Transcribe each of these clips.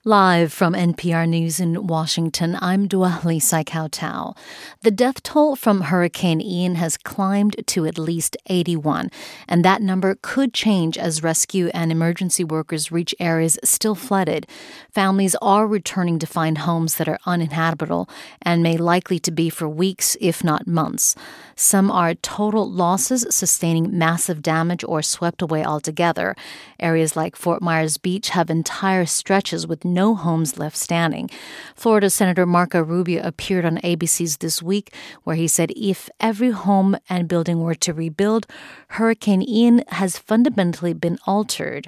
Live from NPR News in Washington, I'm Dua Lisa Kautau. The death toll from Hurricane Ian has climbed to at least 81, and that number could change as rescue and emergency workers reach areas still flooded. Families are returning to find homes that are uninhabitable and may likely to be for weeks, if not months. Some are total losses, sustaining massive damage or swept away altogether. Areas like Fort Myers Beach have entire stretches with no homes left standing. Florida Senator Marco Rubio appeared on ABC's This Week, where he said if every home and building were to rebuild, Hurricane Ian has fundamentally been altered.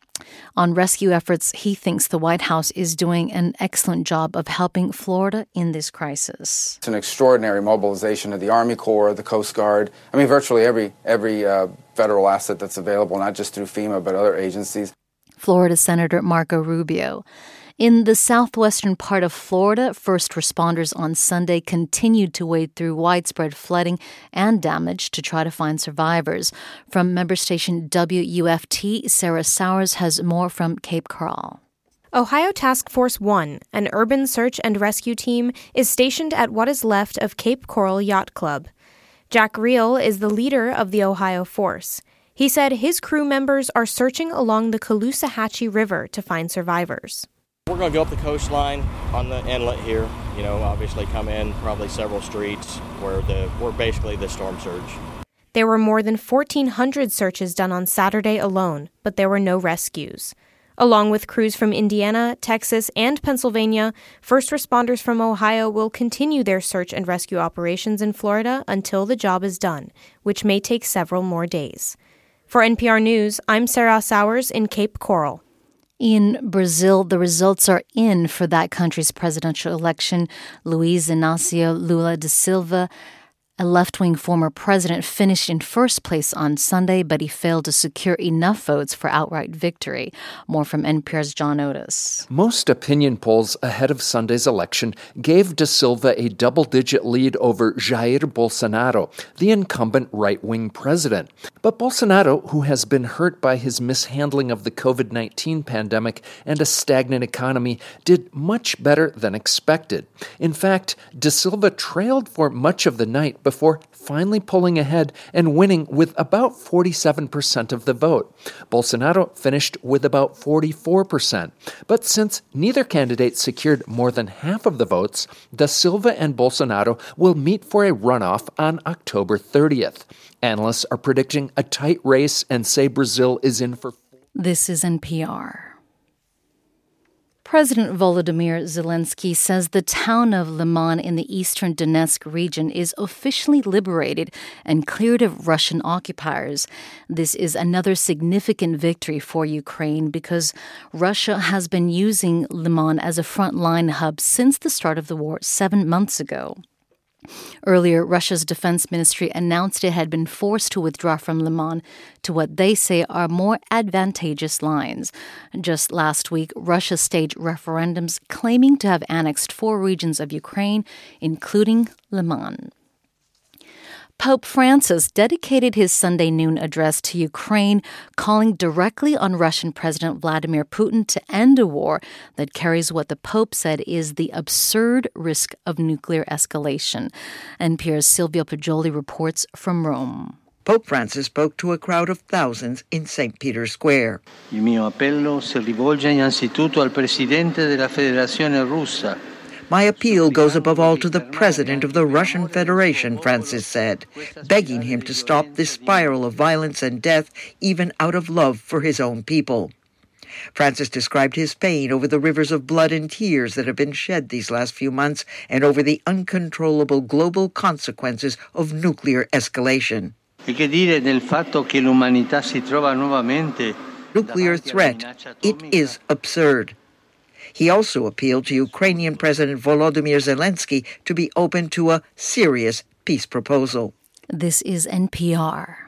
On rescue efforts, he thinks the White House is doing an excellent job of helping Florida in this crisis. It's an extraordinary mobilization of the Army Corps, the Coast Guard. I mean, virtually every federal asset that's available, not just through FEMA, but other agencies. Florida Senator Marco Rubio. In the southwestern part of Florida, first responders on Sunday continued to wade through widespread flooding and damage to try to find survivors. From member station WUFT, Sarah Sowers has more from Cape Coral. Ohio Task Force 1, an urban search and rescue team, is stationed at what is left of Cape Coral Yacht Club. Jack Reel is the leader of the Ohio force. He said his crew members are searching along the Caloosahatchee River to find survivors. We're going to go up the coastline on the inlet here, obviously come in probably several streets where we're basically the storm surge. There were more than 1,400 searches done on Saturday alone, but there were no rescues. Along with crews from Indiana, Texas, and Pennsylvania, first responders from Ohio will continue their search and rescue operations in Florida until the job is done, which may take several more days. For NPR News, I'm Sarah Sowers in Cape Coral. In Brazil, the results are in for that country's presidential election. Luiz Inácio Lula da Silva, a left-wing former president, finished in first place on Sunday, but he failed to secure enough votes for outright victory. More from NPR's John Otis. Most opinion polls ahead of Sunday's election gave da Silva a double-digit lead over Jair Bolsonaro, the incumbent right-wing president. But Bolsonaro, who has been hurt by his mishandling of the COVID-19 pandemic and a stagnant economy, did much better than expected. In fact, da Silva trailed for much of the night before finally pulling ahead and winning with about 47% of the vote. Bolsonaro finished with about 44%. But since neither candidate secured more than half of the votes, da Silva and Bolsonaro will meet for a runoff on October 30th. Analysts are predicting a tight race and say Brazil is in for... This is NPR. President Volodymyr Zelensky says the town of Liman in the eastern Donetsk region is officially liberated and cleared of Russian occupiers. This is another significant victory for Ukraine because Russia has been using Liman as a frontline hub since the start of the war 7 months ago. Earlier, Russia's defense ministry announced it had been forced to withdraw from Liman to what they say are more advantageous lines. Just last week, Russia staged referendums claiming to have annexed 4 regions of Ukraine, including Liman. Pope Francis dedicated his Sunday noon address to Ukraine, calling directly on Russian President Vladimir Putin to end a war that carries what the Pope said is the absurd risk of nuclear escalation. NPR's Silvia Poggioli reports from Rome. Pope Francis spoke to a crowd of thousands in St. Peter's Square. Il mio appello si rivolge innanzitutto al Presidente della Federazione Russa. My appeal goes above all to the president of the Russian Federation, Francis said, begging him to stop this spiral of violence and death, even out of love for his own people. Francis described his pain over the rivers of blood and tears that have been shed these last few months and over the uncontrollable global consequences of nuclear escalation. E che dire del fatto che l'umanità si trova nuovamente? Nuclear threat, it is absurd. He also appealed to Ukrainian President Volodymyr Zelensky to be open to a serious peace proposal. This is NPR.